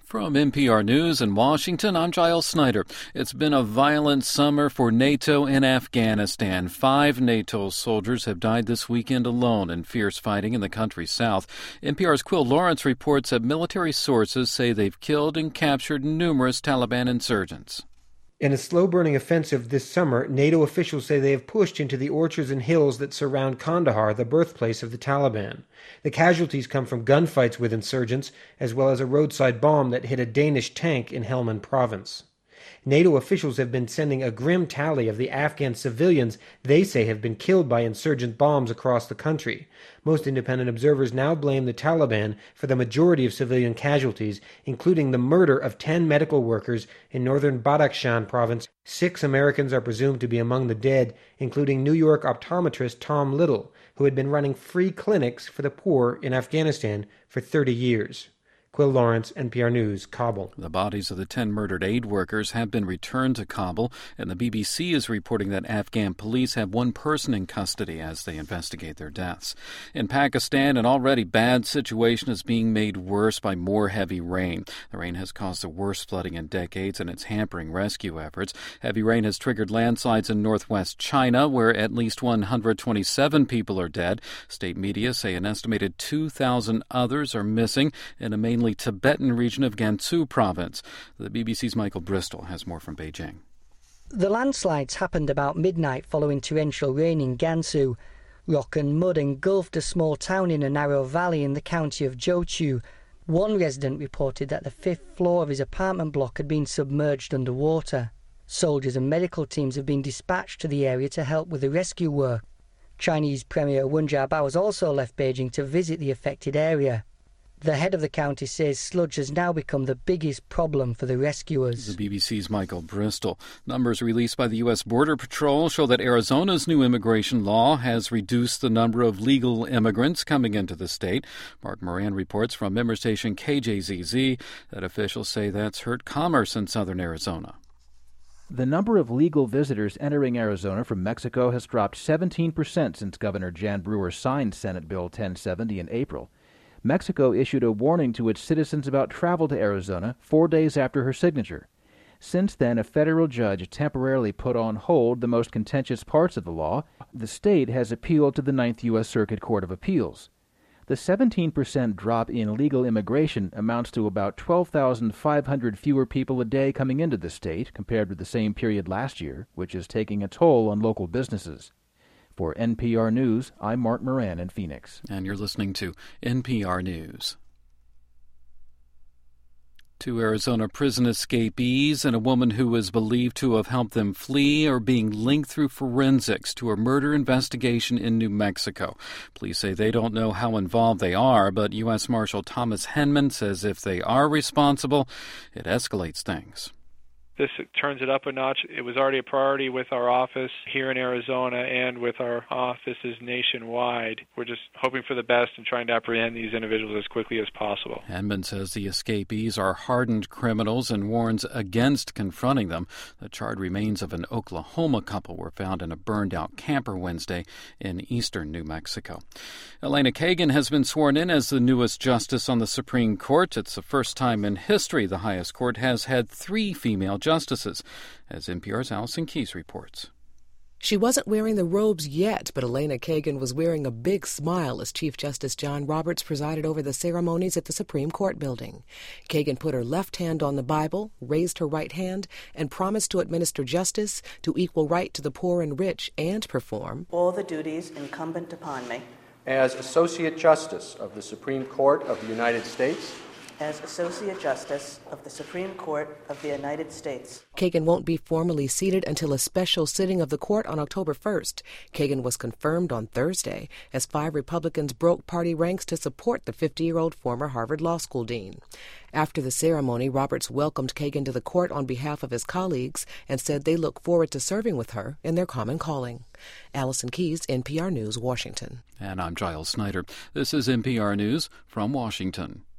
From NPR News in Washington, I'm Giles Snyder. It's been a violent summer for NATO in Afghanistan. 5 NATO soldiers have died this weekend alone in fierce fighting in the country's south. NPR's Quill Lawrence reports that military sources say they've killed and captured numerous Taliban insurgents. In a slow-burning offensive this summer, NATO officials say they have pushed into the orchards and hills that surround Kandahar, the birthplace of the Taliban. The casualties come from gunfights with insurgents, as well as a roadside bomb that hit a Danish tank in Helmand province. NATO officials have been sending a grim tally of the Afghan civilians they say have been killed by insurgent bombs across the country. Most independent observers now blame the Taliban for the majority of civilian casualties, including the murder of 10 medical workers in northern Badakhshan province. 6 Americans are presumed to be among the dead, including New York optometrist Tom Little, who had been running free clinics for the poor in Afghanistan for 30 years. Quill Lawrence, NPR News, Kabul. The bodies of the 10 murdered aid workers have been returned to Kabul, and the BBC is reporting that Afghan police have 1 person in custody as they investigate their deaths. In Pakistan, an already bad situation is being made worse by more heavy rain. The rain has caused the worst flooding in decades, and it's hampering rescue efforts. Heavy rain has triggered landslides in northwest China, where at least 127 people are dead. State media say an estimated 2,000 others are missing in a mainly Tibetan region of Gansu province. The BBC's Michael Bristol has more from Beijing. The landslides happened about midnight following torrential rain in Gansu. Rock and mud engulfed a small town in a narrow valley in the county of Jiuqiu. One resident reported that the 5th floor of his apartment block had been submerged underwater. Soldiers and medical teams have been dispatched to the area to help with the rescue work. Chinese Premier Wen Jiabao has also left Beijing to visit the affected area. The head of the county says sludge has now become the biggest problem for the rescuers. The BBC's Michael Bristol. Numbers released by the U.S. Border Patrol show that Arizona's new immigration law has reduced the number of legal immigrants coming into the state. Mark Moran reports from member station KJZZ that officials say that's hurt commerce in southern Arizona. The number of legal visitors entering Arizona from Mexico has dropped 17% since Governor Jan Brewer signed Senate Bill 1070 in April. Mexico issued a warning to its citizens about travel to Arizona 4 days after her signature. Since then, a federal judge temporarily put on hold the most contentious parts of the law. The state has appealed to the 9th U.S. Circuit Court of Appeals. The 17% drop in legal immigration amounts to about 12,500 fewer people a day coming into the state compared with the same period last year, which is taking a toll on local businesses. For NPR News, I'm Mark Moran in Phoenix. And you're listening to NPR News. 2 Arizona prison escapees and a woman who is believed to have helped them flee are being linked through forensics to a murder investigation in New Mexico. Police say they don't know how involved they are, but U.S. Marshal Thomas Henman says if they are responsible, it escalates things. This turns it up a notch. It was already a priority with our office here in Arizona and with our offices nationwide. We're just hoping for the best and trying to apprehend these individuals as quickly as possible. Henman says the escapees are hardened criminals and warns against confronting them. The charred remains of an Oklahoma couple were found in a burned-out camper Wednesday in eastern New Mexico. Elena Kagan has been sworn in as the newest justice on the Supreme Court. It's the first time in history the highest court has had 3 female justices, as NPR's Allison Keyes reports. She wasn't wearing the robes yet, but Elena Kagan was wearing a big smile as Chief Justice John Roberts presided over the ceremonies at the Supreme Court building. Kagan put her left hand on the Bible, raised her right hand, and promised to administer justice, to equal right to the poor and rich, and perform all the duties incumbent upon me as Associate Justice of the Supreme Court of the United States. As Associate Justice of the Supreme Court of the United States. Kagan won't be formally seated until a special sitting of the court on October 1st. Kagan was confirmed on Thursday as 5 Republicans broke party ranks to support the 50-year-old former Harvard Law School dean. After the ceremony, Roberts welcomed Kagan to the court on behalf of his colleagues and said they look forward to serving with her in their common calling. Allison Keyes, NPR News, Washington. And I'm Giles Snyder. This is NPR News from Washington.